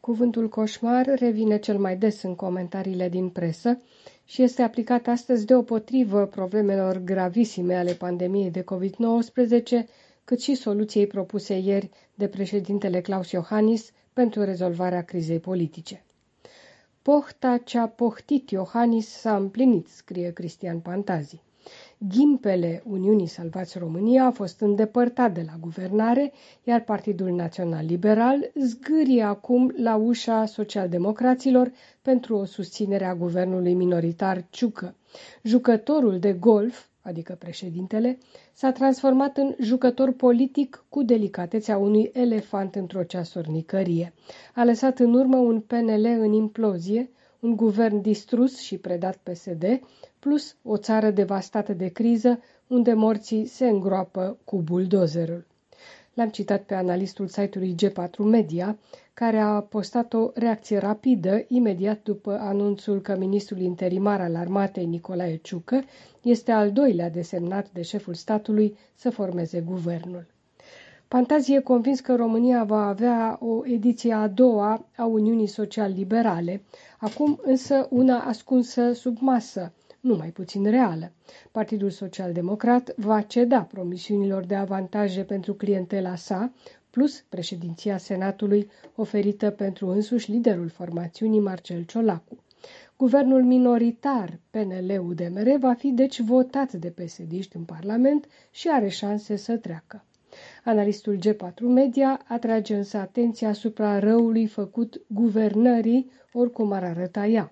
Cuvântul coșmar revine cel mai des în comentariile din presă și este aplicat astăzi deopotrivă problemelor gravisime ale pandemiei de COVID-19, cât și soluției propuse ieri de președintele Klaus Iohannis pentru rezolvarea crizei politice. Pohta ce-a pohtit Iohannis s-a împlinit, scrie Cristian Pantazi. Ghimpele Uniunii Salvați România a fost îndepărtat de la guvernare, iar Partidul Național Liberal zgârie acum la ușa socialdemocraților pentru o susținere a guvernului minoritar Ciucă. Jucătorul de golf, adică președintele, s-a transformat în jucător politic cu delicatețea unui elefant într-o ceasornicărie. A lăsat în urmă un PNL în implozie, un guvern distrus și predat PSD, plus o țară devastată de criză, unde morții se îngroapă cu buldozerul. L-am citat pe analistul site-ului G4 Media, care a postat o reacție rapidă imediat după anunțul că ministrul interimar al armatei Nicolae Ciucă este al doilea desemnat de șeful statului să formeze guvernul. Pantazi e convins că România va avea o ediție a doua a Uniunii Social-Liberale, acum însă una ascunsă sub masă, nu mai puțin reală. Partidul Social-Democrat va ceda promisiunilor de avantaje pentru clientela sa, plus președinția Senatului oferită pentru însuși liderul formațiunii Marcel Ciolacu. Guvernul minoritar PNL-UDMR va fi deci votat de PSD-ști în Parlament și are șanse să treacă. Analistul G4 Media atrage însă atenția asupra răului făcut guvernării, oricum ar arăta ea.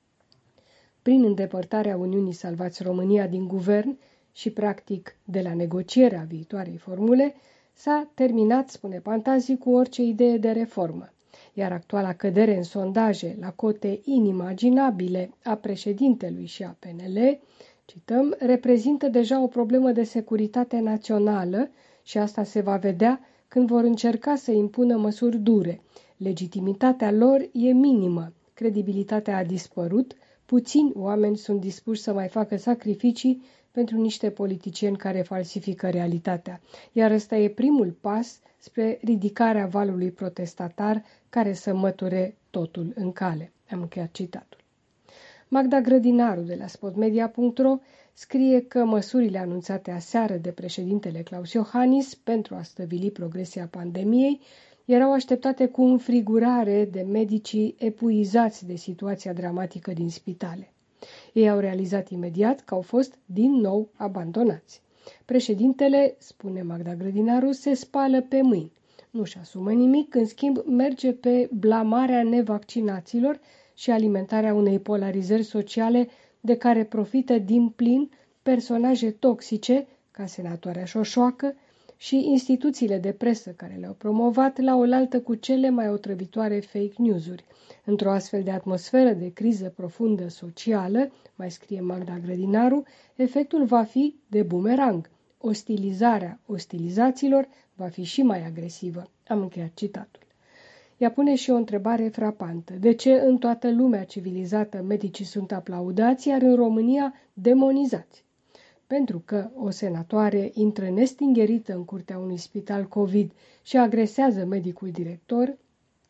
Prin îndepărtarea Uniunii Salvați România din guvern și, practic, de la negocierea viitoarei formule, s-a terminat, spune Pantazi, cu orice idee de reformă. Iar actuala cădere în sondaje la cote inimaginabile a președintelui și a PNL, cităm, reprezintă deja o problemă de securitate națională și asta se va vedea când vor încerca să impună măsuri dure. Legitimitatea lor e minimă, credibilitatea a dispărut, puțini oameni sunt dispuși să mai facă sacrificii pentru niște politicieni care falsifică realitatea, iar ăsta e primul pas spre ridicarea valului protestatar care să măture totul în cale. Am încheiat citatul. Magda Grădinaru de la spotmedia.ro scrie că măsurile anunțate aseară de președintele Klaus Iohannis pentru a stăvili progresia pandemiei erau așteptate cu înfrigurare de medicii epuizați de situația dramatică din spitale. Ei au realizat imediat că au fost din nou abandonați. Președintele, spune Magda Grădinaru, se spală pe mâini. Nu-și asumă nimic, în schimb merge pe blamarea nevaccinaților și alimentarea unei polarizări sociale de care profită din plin personaje toxice, ca senatoarea Șoșoacă, și instituțiile de presă care le-au promovat la oaltă cu cele mai otrăvitoare fake news-uri. Într-o astfel de atmosferă de criză profundă socială, mai scrie Magda Grădinaru, efectul va fi de bumerang. Ostilizarea ostilizaților va fi și mai agresivă. Am încheiat citatul. Ea pune și o întrebare frapantă. De ce în toată lumea civilizată medicii sunt aplaudați, iar în România demonizați? Pentru că o senatoare intră nestingherită în curtea unui spital COVID și agresează medicul director,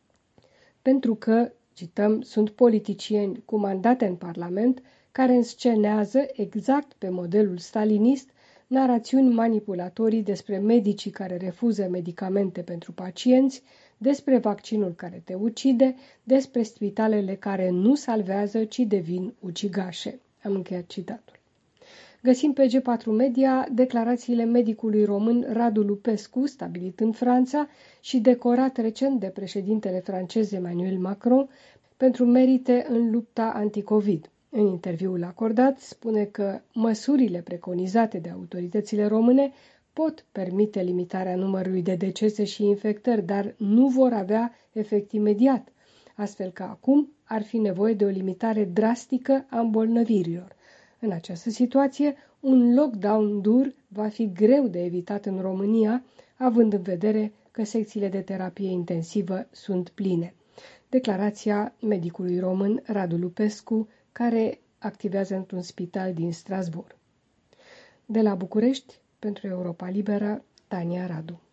pentru că, cităm, sunt politicieni cu mandate în Parlament care înscenează, exact pe modelul stalinist, narațiuni manipulatorii despre medicii care refuză medicamente pentru pacienți, despre vaccinul care te ucide, despre spitalele care nu salvează, ci devin ucigașe. Am încheiat citatul. Găsim pe G4 Media declarațiile medicului român Radu Lupescu, stabilit în Franța și decorat recent de președintele francez Emmanuel Macron pentru merite în lupta anticovid. În interviul acordat spune că măsurile preconizate de autoritățile române pot permite limitarea numărului de decese și infectări, dar nu vor avea efect imediat, astfel că acum ar fi nevoie de o limitare drastică a îmbolnăvirilor. În această situație, un lockdown dur va fi greu de evitat în România, având în vedere că secțiile de terapie intensivă sunt pline. Declarația medicului român Radu Lupescu, care activează într-un spital din Strasbourg. De la București, pentru Europa Liberă, Tania Radu.